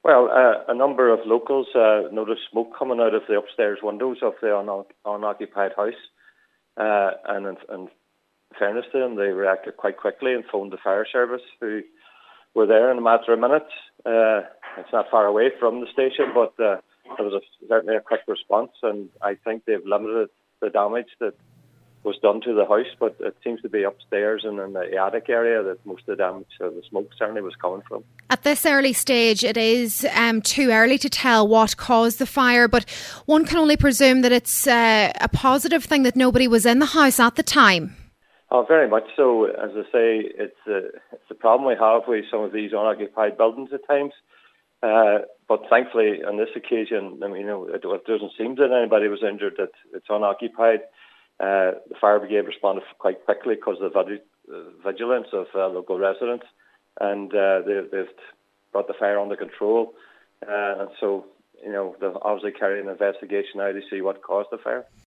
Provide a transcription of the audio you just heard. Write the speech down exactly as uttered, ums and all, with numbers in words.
Well, uh, a number of locals uh, noticed smoke coming out of the upstairs windows of the un- unoccupied house, uh, and in, in fairness to them, they reacted quite quickly and phoned the fire service, who were there in a matter of minutes. Uh, it's not far away from the station, but uh, there was a, certainly a quick response, and I think they've limited the damage that was done to the house, but it seems to be upstairs and in the attic area that most of the damage, uh, the smoke certainly was coming from. At this early stage, it is um, too early to tell what caused the fire, but one can only presume that it's uh, a positive thing that nobody was in the house at the time. Oh, very much so. As I say, it's a, it's a problem we have with some of these unoccupied buildings at times. Uh, but thankfully, on this occasion, I mean, you know, it, it doesn't seem that anybody was injured, that it's unoccupied. Uh, the fire brigade responded quite quickly because of the vigilance of uh, local residents, and uh, they, they've brought the fire under control. Uh, and so, you know, they'll obviously carry an investigation now to see what caused the fire.